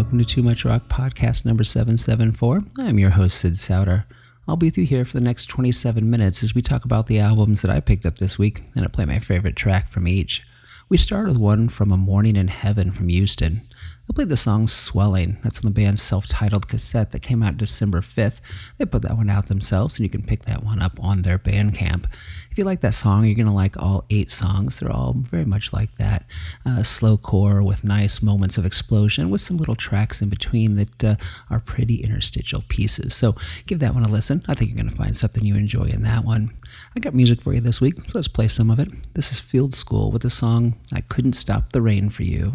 welcome to Too Much Rock podcast number 774. I'm your host, Sid Souter. I'll be with you here for the next 27 minutes as we talk about the albums that I picked up this week, and I play my favorite track from each. We start with one from A Morning in Heaven from Houston. I played the song Swelling. That's on the band's self-titled cassette that came out December 5th. They put that one out themselves, and you can pick that one up on their Bandcamp. If you like that song, you're going to like all 8 songs. They're all very much like that. Slowcore with nice moments of explosion with some little tracks in between that are pretty interstitial pieces. So give that one a listen. I think you're going to find something you enjoy in that one. I got music for you this week, so let's play some of it. This is Field School with the song I Couldn't Stop the Rain for You.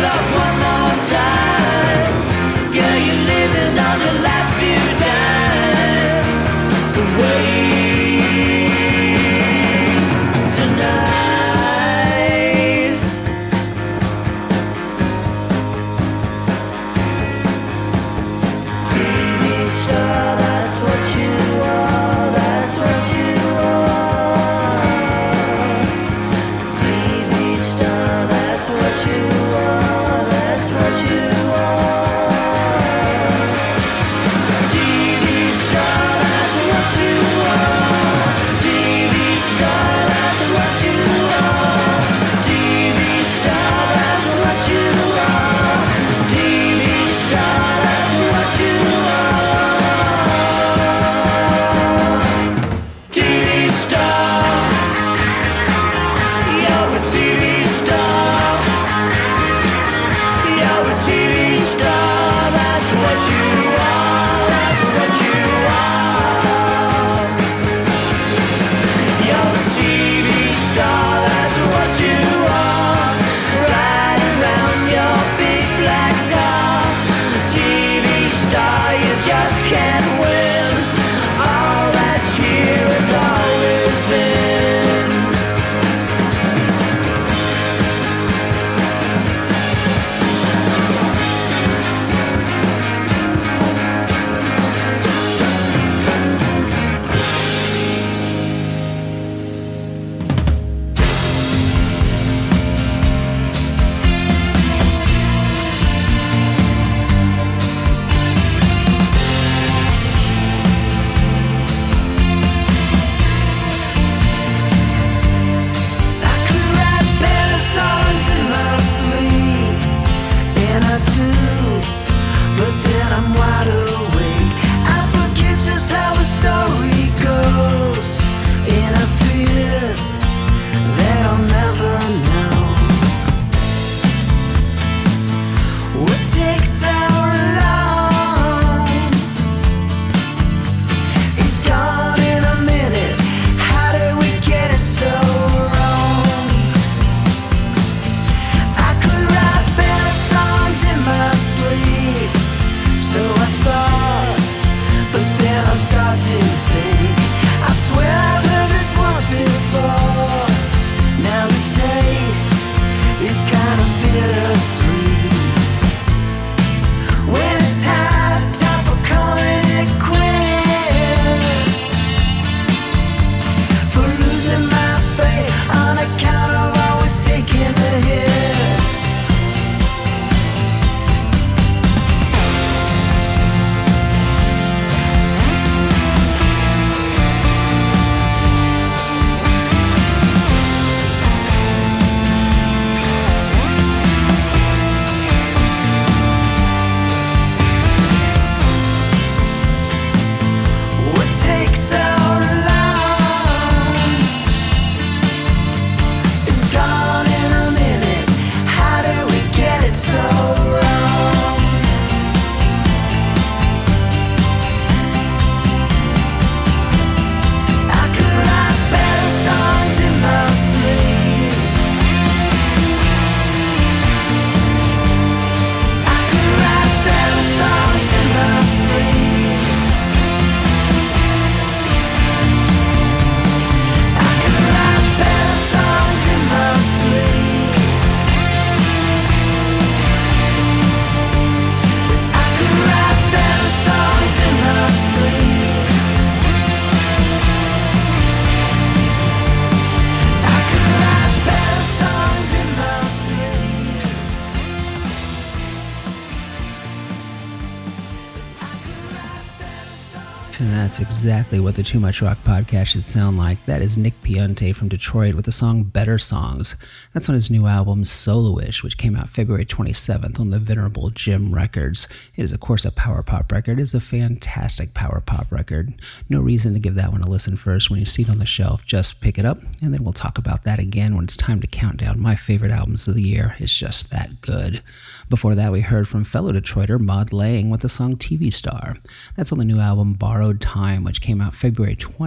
And that's exactly what the Too Much Rock podcast should sound like. That is Nick Piante from Detroit with the song Better Songs. That's on his new album Soloish, which came out February 27th on the venerable Jim Records. It is, of course, a power pop record. It is a fantastic power pop record. No reason to give that one a listen first. When you see it on the shelf, just pick it up, and then we'll talk about that again when it's time to count down my favorite albums of the year. It's just that good. Before that, we heard from fellow Detroiter Maud Lang with the song TV Star. That's on the new album Borrowed Time, which came out February 20th.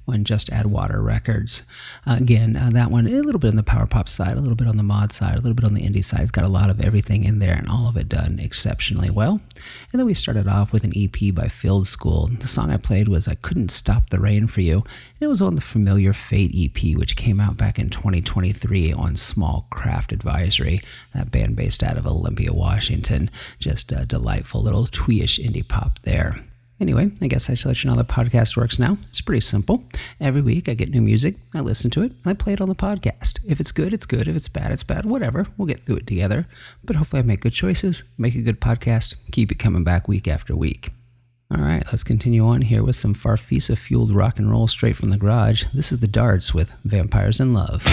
on Just Add Water Records. Again, that one, a little bit on the power pop side, a little bit on the mod side, a little bit on the indie side. It's got a lot of everything in there and all of it done exceptionally well. And then we started off with an EP by Field School. The song I played was I Couldn't Stop the Rain for You. And it was on the Familiar Fate EP, which came out back in 2023 on Small Craft Advisory, that band based out of Olympia, Washington. Just a delightful little twee-ish indie pop there. Anyway, I guess I should let you know how the podcast works now. It's pretty simple. Every week I get new music, I listen to it, and I play it on the podcast. If it's good, it's good. If it's bad, it's bad. Whatever. We'll get through it together. But hopefully I make good choices, make a good podcast, keep it coming back week after week. All right, let's continue on here with some Farfisa-fueled rock and roll straight from the garage. This is the Darts with Vampires in Love.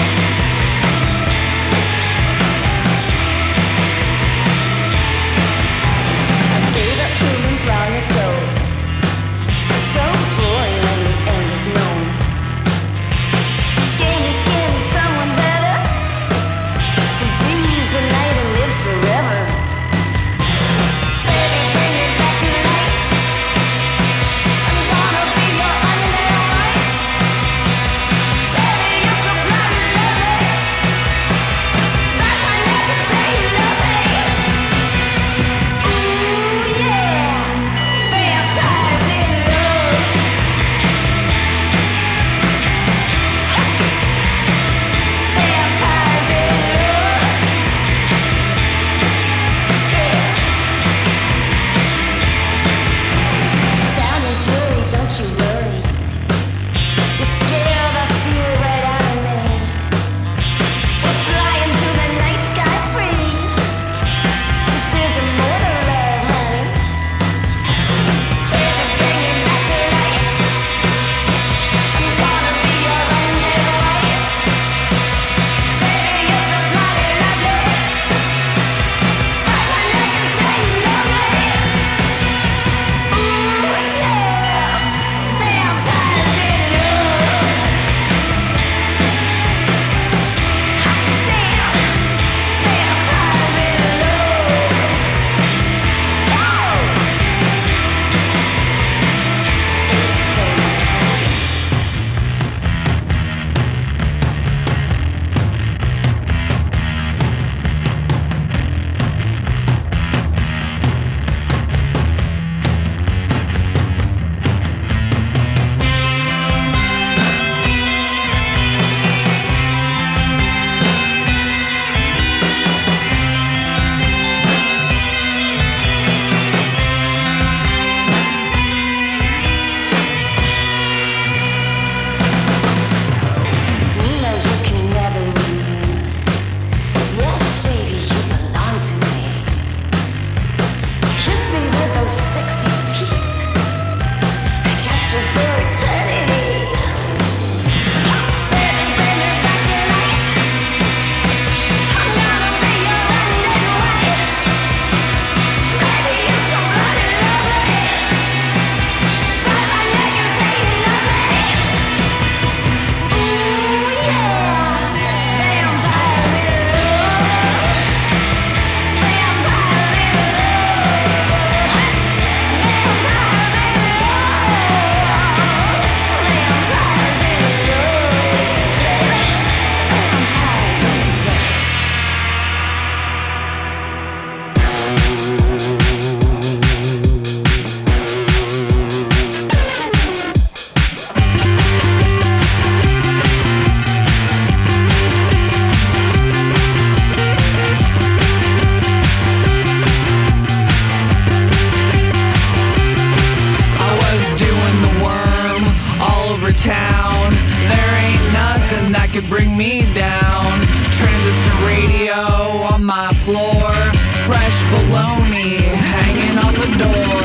could bring me down. Transistor radio on my floor, fresh bologna hanging on the door.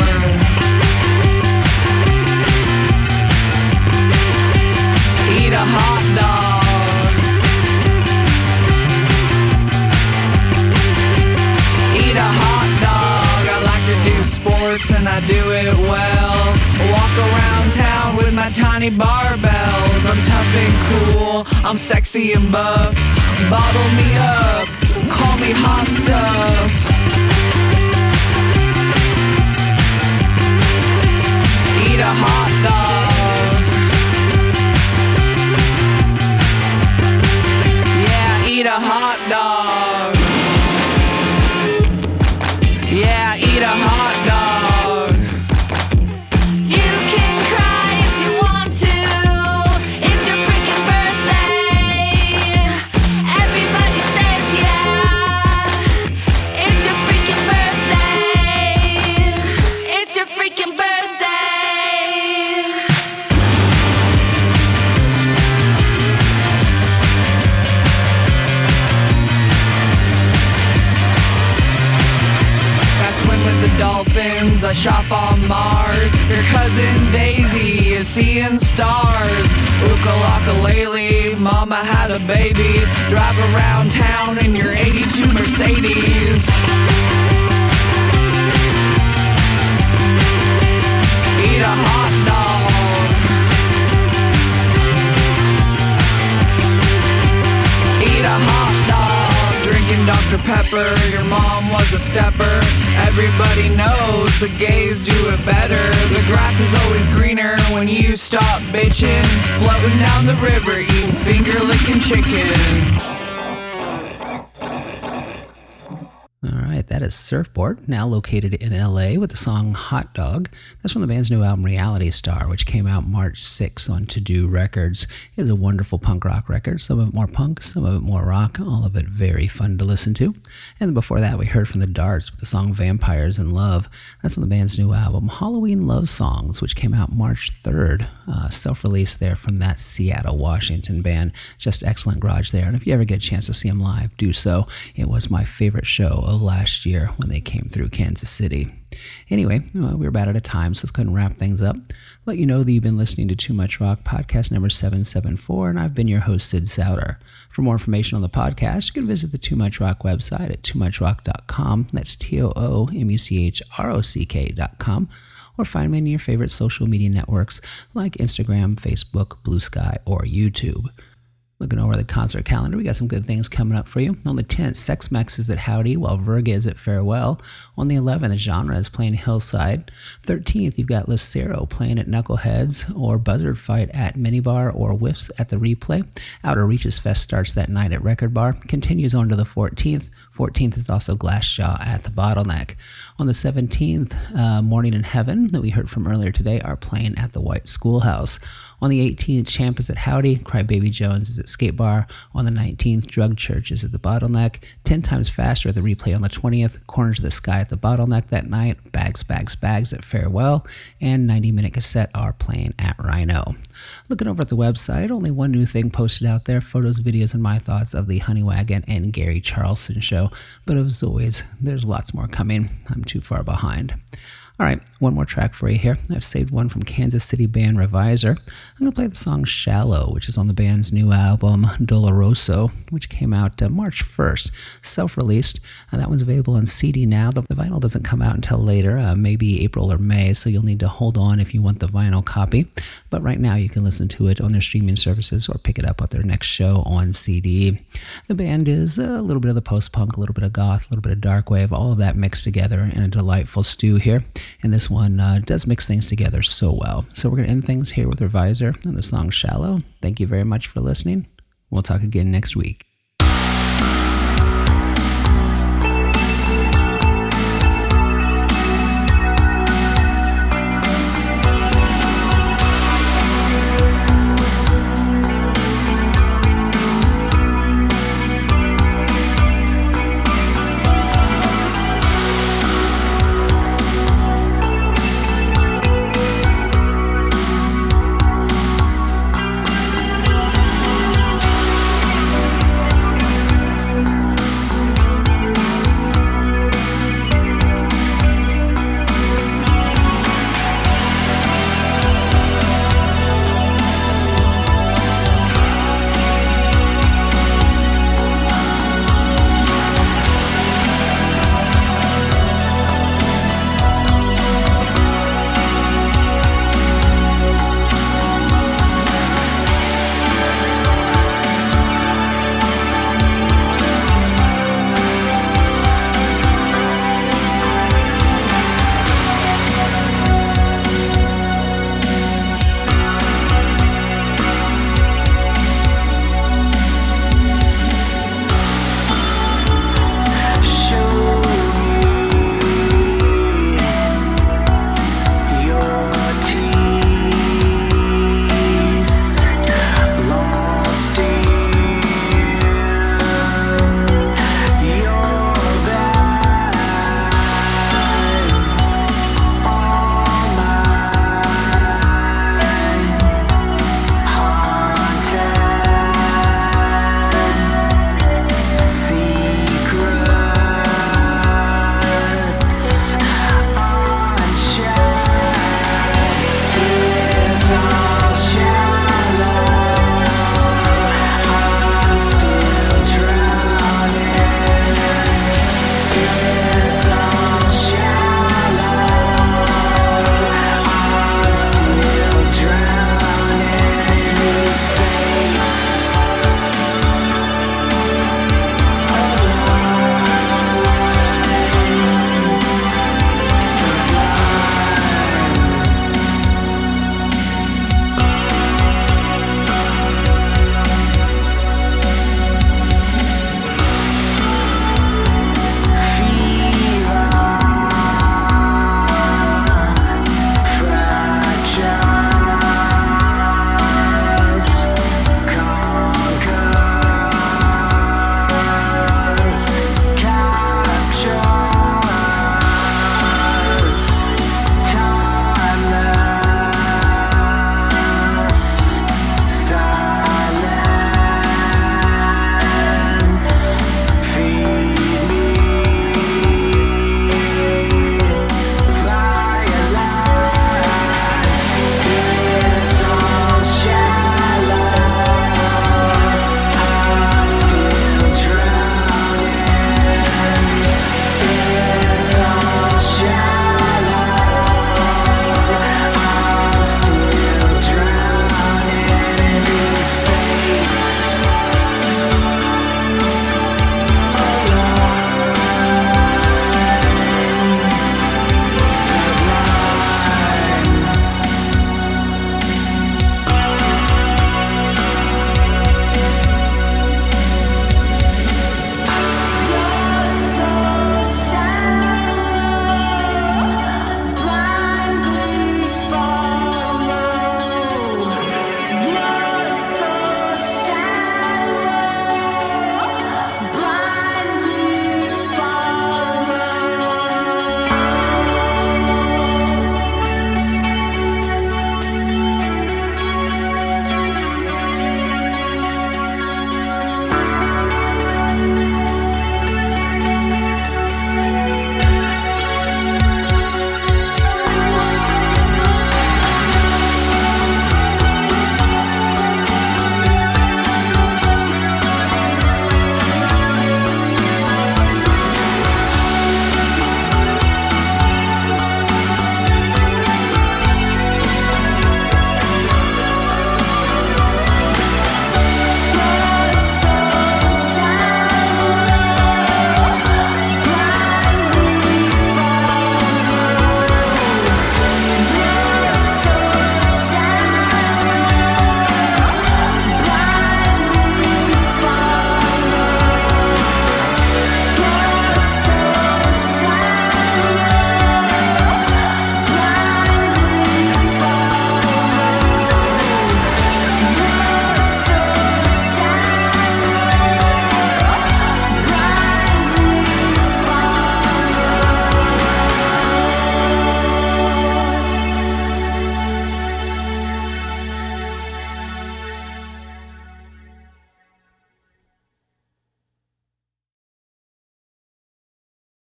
Eat a hot dog. Eat a hot dog. I like to do sports and I do it well. Walk around town with my tiny barbells. I'm tough and cool, I'm sexy and buff. Bottle me up, call me hot stuff. Eat a hot dog. Yeah, eat a hot dog. You can cry if you want to. It's your freaking birthday. Everybody says yeah. It's your freaking birthday. It's your freaking birthday. The dolphins, I shop on Mars. Your cousin Daisy is seeing stars. Ukulele, mama had a baby. Drive around town in your 82 Mercedes. Eat a hot dog. Eat a hot dog. Drinking Dr. Pepper, your mom was a stepper. Everybody knows the gays do it better. The grass is always greener when you stop bitching. Floating down the river, eating finger-licking chicken. All right, that is Surfboard, now located in LA with the song Hot Dog. That's from the band's new album Reality Star, which came out March 6 on To Do Records. It is a wonderful punk rock record, some of it more punk, some of it more rock, all of it very fun to listen to. And then before that, we heard from the Darts with the song Vampires in Love. That's from the band's new album Halloween Love Songs, which came out March 3rd, self-released there from that Seattle, Washington band. Just excellent garage there. And if you ever get a chance to see them live, do so. It was my favorite show of last year when they came through Kansas City. Anyway, we're about out of time, so let's go ahead and wrap things up. Let you know that you've been listening to Too Much Rock podcast number 774, and I've been your host, Sid Souter. For more information on the podcast, you can visit the Too Much Rock website at toomuchrock.com. That's TOOMUCHROCK.com. Or find me in your favorite social media networks like Instagram, Facebook, Blue Sky, or YouTube. Looking over the concert calendar, we got some good things coming up for you. On the 10th, Sex Mex is at Howdy, while Verga is at Farewell. On the 11th, Genre is playing Hillside. 13th, you've got Lucero playing at Knuckleheads, or Buzzard Fight at Minibar, or Whiffs at the Replay. Outer Reaches Fest starts that night at Record Bar, continues on to the 14th. 14th is also Glassjaw at the Bottleneck. On the 17th, Morning in Heaven, that we heard from earlier today, are playing at the White Schoolhouse. On the 18th, Champ is at Howdy, Crybaby Jones is at Skate Bar. On the 19th, Drug Church is at the Bottleneck. 10 Times Faster at the Replay on the 20th. Corners of the Sky at the Bottleneck that night. Bags at Farewell. And 90 Minute Cassette are playing at Rhino. Looking over at the website, only one new thing posted out there, photos, videos, and my thoughts of the Honeywagon and Gary Charleston show. But as always, there's lots more coming. I'm too far behind. All right, one more track for you here. I've saved one from Kansas City band Reviser. I'm going to play the song Shallow, which is on the band's new album Doloroso, which came out March 1st, self-released. That one's available on CD now. The vinyl doesn't come out until later, maybe April or May, so you'll need to hold on if you want the vinyl copy. But right now you can listen to it on their streaming services or pick it up at their next show on CD. The band is a little bit of the post-punk, a little bit of goth, a little bit of dark wave, all of that mixed together in a delightful stew here. And this one does mix things together so well. So we're going to end things here with Reviser and the song Shallow. Thank you very much for listening. We'll talk again next week.